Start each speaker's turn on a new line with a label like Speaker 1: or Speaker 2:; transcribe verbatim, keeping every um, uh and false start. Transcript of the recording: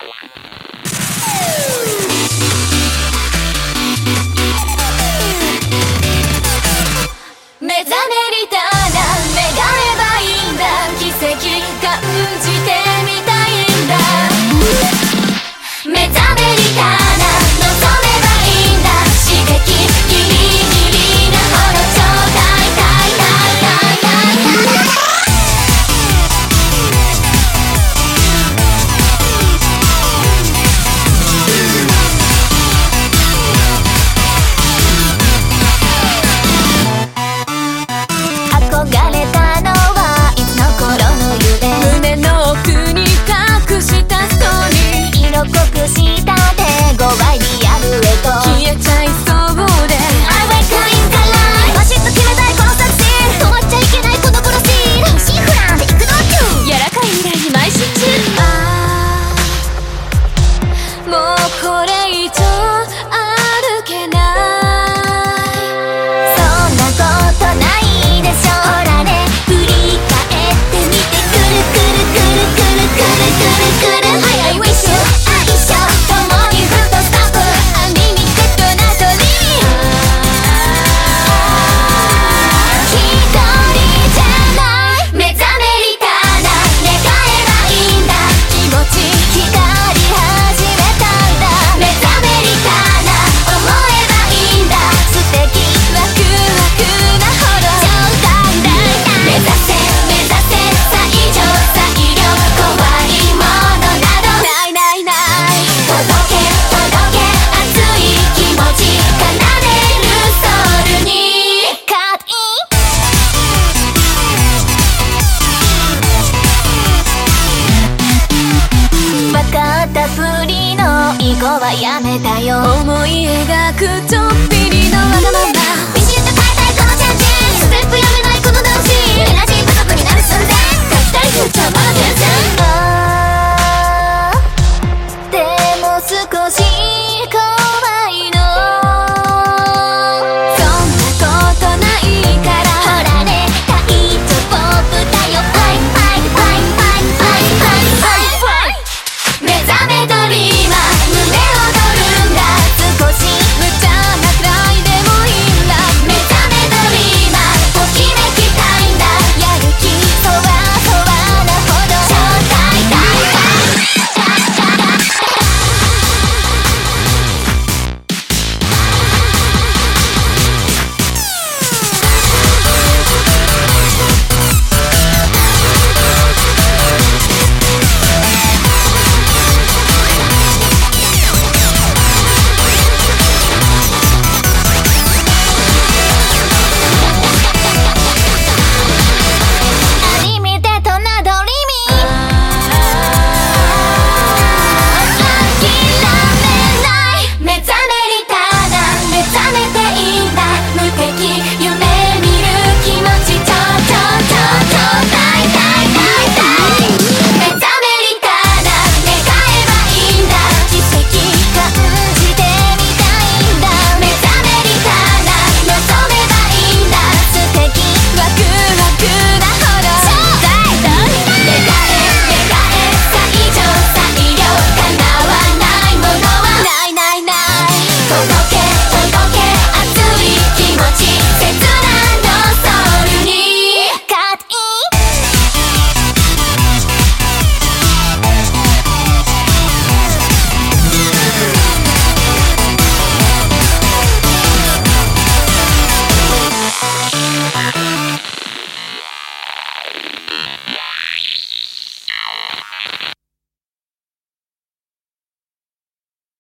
Speaker 1: 目覚めりたら願えばいいんだ、奇跡感じてみたいんだ。目覚めりたら望めばいいんだ、刺激ギリギリなほどちょうだいたいたいたいたいたい。憧れたのはいつの頃の夢、胸の奥に隠したストーリー、色濃くした手強いリアルへと消えちゃいそうで I wake up in the light、 バシッと決めたいこの作戦、止まっちゃいけないこのプロシード、シンフランで行くの中、柔らかい未来に邁進中。ああもうこれ以上歩けない、そんなことないでしょ、ほらね振り返ってみて、くるくるくるくるくるくるくる、はい I wish you 愛し共にフットストップ、アンリミテッドな鳥、一人じゃない、目覚めりたら願えばいいんだ、気持ち光り始めたんだ、目覚めりたら思えばいいんだ、素敵ワクワクなほどちょうだいだいたい、目指せ目指せ最上最良、怖いものなどないないない、届け届け熱い気持ち奏でるソウルにカットイン、分かったふりの囲碁はやめたよ、思い描くちょっぴりのわがまま、ビシッと変えたいこのチェンジ、ステップやめないこのダンシング、エナジー不足になる寸前、書きたいフューチャーまだ全然